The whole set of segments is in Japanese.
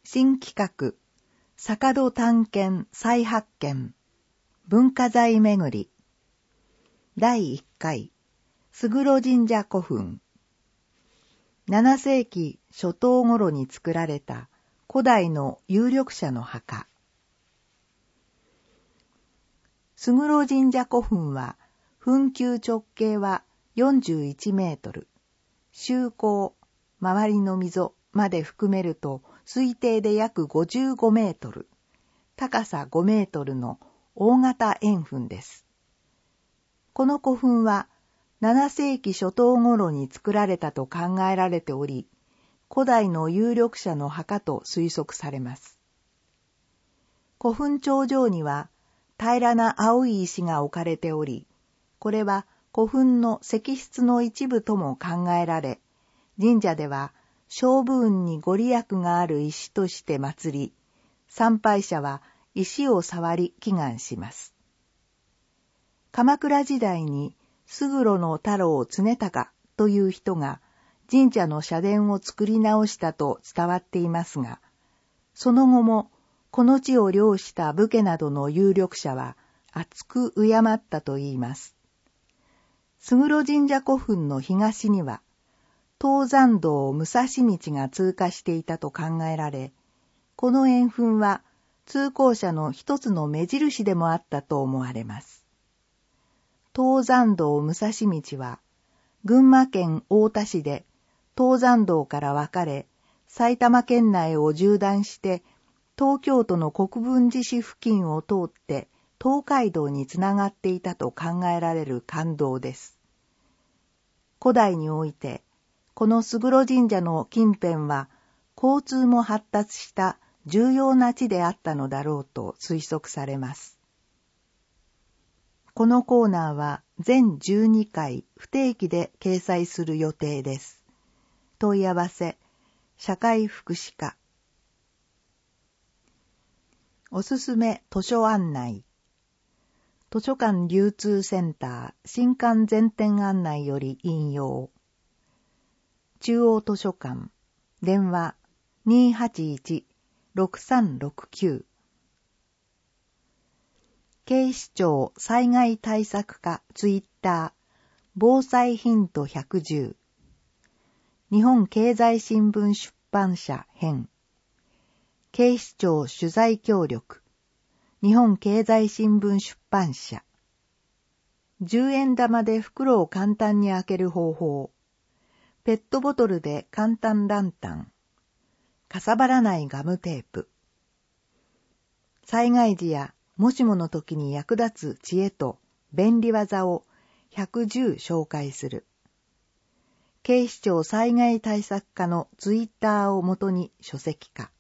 新企画、坂戸探検再発見、文化財めぐり、第1回、勝呂神社古墳。7世紀初頭頃に作られた古代の有力者の墓。勝呂神社古墳は、墳丘直径は41メートル、周高、周りの溝まで含めると推定で約55メートル、高さ5メートルの大型円墳です。この古墳は7世紀初頭頃に作られたと考えられており、古代の有力者の墓と推測されます。古墳頂上には平らな青い石が置かれており、これは古墳の石室の一部とも考えられ、神社では勝負運にご利益がある石として祀り、参拝者は石を触り祈願します。鎌倉時代に勝呂の太郎常隆という人が神社の社殿を作り直したと伝わっていますが、その後もこの地を領した武家などの有力者は厚く敬ったといいます。勝呂神社古墳の東には、東山道武蔵道が通過していたと考えられ、この円墳は通行者の一つの目印でもあったと思われます。東山道武蔵道は、群馬県太田市で東山道から分かれ、埼玉県内を縦断して、東京都の国分寺市付近を通って東海道につながっていたと考えられる街道です。古代において、この勝呂神社の近辺は、交通も発達した重要な地であったのだろうと推測されます。このコーナーは全12回不定期で掲載する予定です。問い合わせ、社会福祉課。おすすめ図書案内。図書館流通センター新館全店案内より引用。中央図書館、電話 281-6369。警視庁災害対策課ツイッター、防災ヒント110。日本経済新聞出版社編。警視庁取材協力。日本経済新聞出版社。10円玉で袋を簡単に開ける方法。ペットボトルで簡単ランタン。かさばらないガムテープ。災害時やもしもの時に役立つ知恵と便利技を110紹介する。警視庁災害対策課のツイッターをもとに書籍化。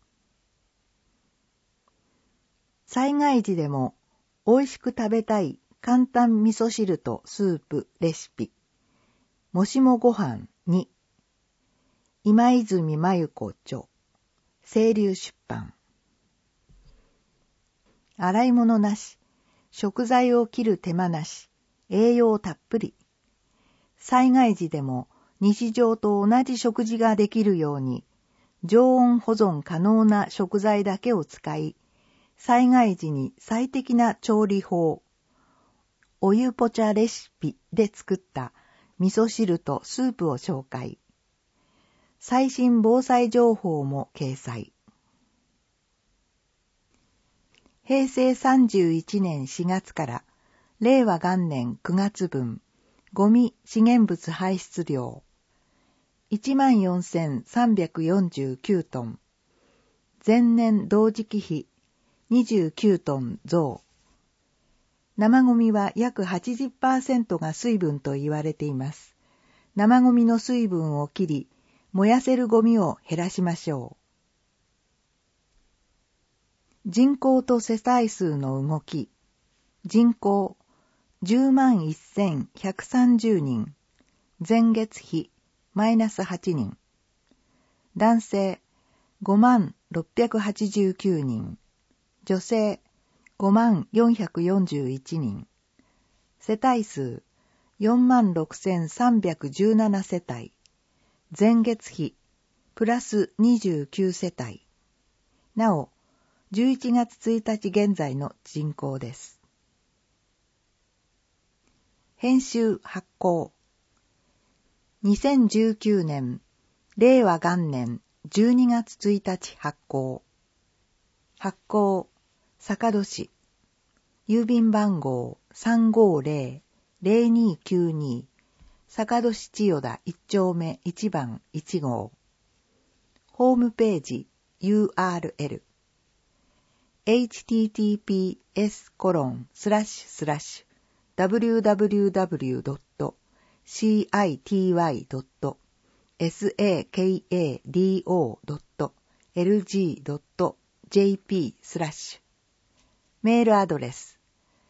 災害時でも美味しく食べたい簡単味噌汁とスープレシピ。もしもご飯2。今泉真由子著。清流出版。洗い物なし、食材を切る手間なし、栄養たっぷり。災害時でも日常と同じ食事ができるように、常温保存可能な食材だけを使い、災害時に最適な調理法、お湯ポチャレシピで作った味噌汁とスープを紹介。最新防災情報も掲載。平成31年4月から令和元年9月分、ゴミ資源物排出量 14,349 トン、前年同時期比29トン増。生ゴミは約 80% が水分と言われています。生ゴミの水分を切り、燃やせるゴミを減らしましょう。人口と世帯数の動き。人口 101,130 人。前月比マイナス8人。男性 56,689 人。女性 54,441 人。世帯数 46,317 世帯。前月比プラス29世帯。 なお、11月1日現在の人口です。編集発行。2019年、令和元年12月1日発行。発行、坂戸市。郵便番号350-0292。坂戸市千代田1丁目1番1号。ホームページ URL https://www.city.sakado.lg.jp/ メールアドレス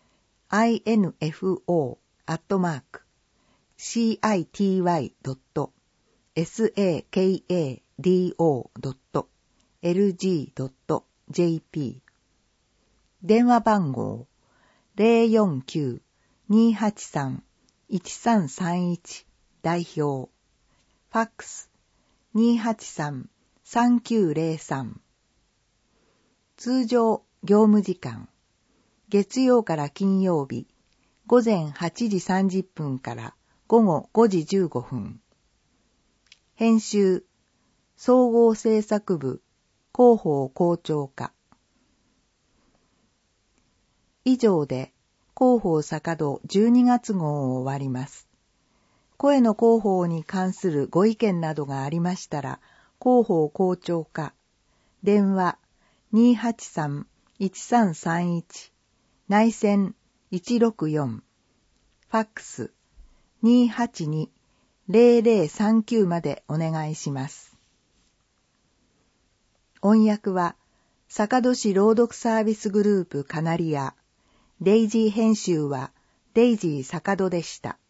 info@city.sakado.lg.jp 電話番号 049-283-1331 代表。ファックス 283-3903。通常業務時間。月曜から金曜日、午前8時30分から午後5時15分。編集、総合制作部、広報校長課。以上で広報坂戸12月号を終わります。声の広報に関するご意見などがありましたら、広報校長課、電話 283-1331、内線164、ファックス 282-0039 までお願いします。音訳は、坂戸市朗読サービスグループカナリア、デイジー編集はデイジー坂戸でした。